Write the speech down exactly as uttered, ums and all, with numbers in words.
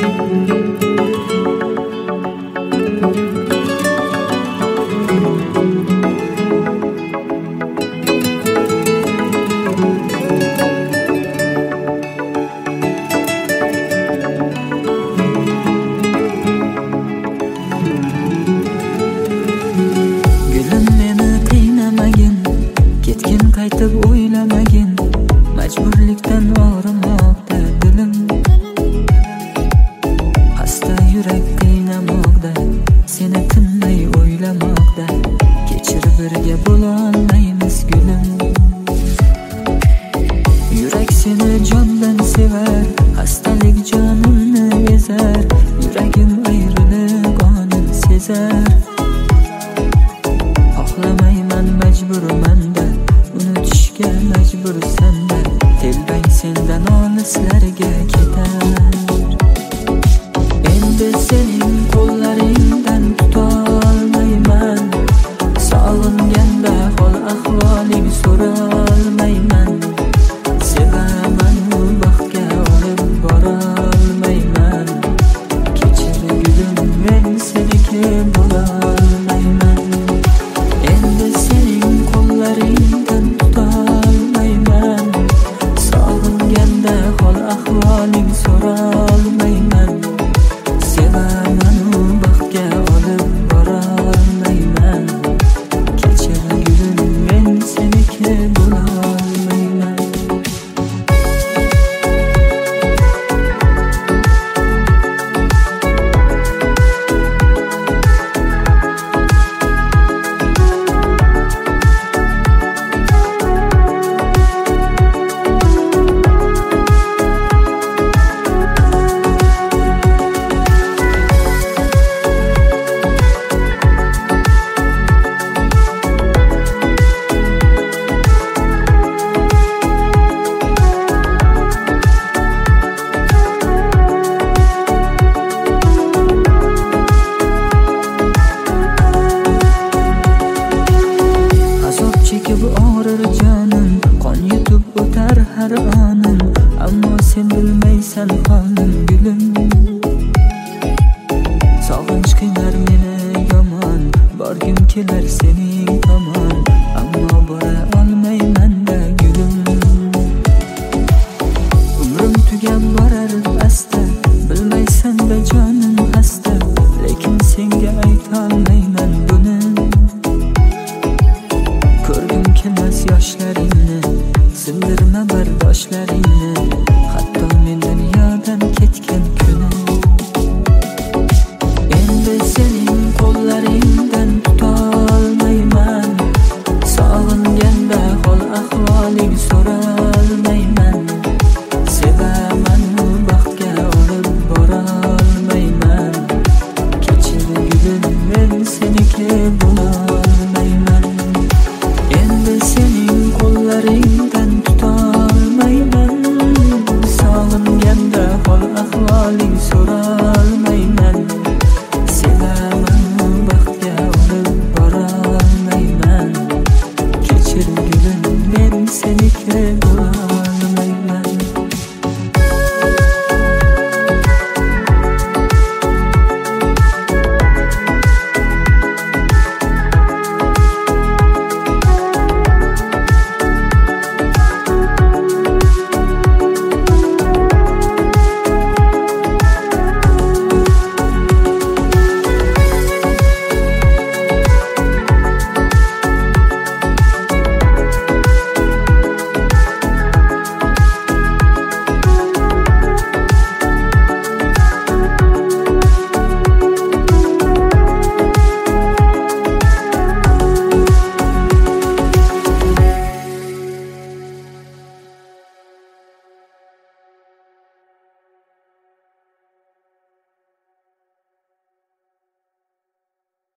Qaytib o'ylamagin, majburlikdan og'rimoqda dilim. Xasta yurak qiynamoqda, seni tinmay o'ylamoqda. Kechir, birga bo'la olmaymiz gulim. Yurak seni jondan sevar, xastalik jonimni ezar. Yuragim ayrilib qonin sezar. Xohlamayman, majburman-da, unutishga majbursan-da. Telbang sendan olislarga ketar. Endi sening qo'llaringdan tutolmayman. Sog'inganda hol ahvoling so'rolmayman. Sevaman, u baxtga olib borolmayman. Kechir gulim, men seniki bo'lolmayman. Endi sening qo'llaringdan tutolmayman. Sog'inganda hol ahvoling so'rolmayman. Sevaman, u baxtga olib borolmayman. Kechir gulim, men seniki bo'lolmayman. Chekib og'rir jonim, qon yutib o'tar har onim. Ammo sen bilmaysan holim gulim. Sog'inch qiynar meni yomon, borgim kelar sening tomon.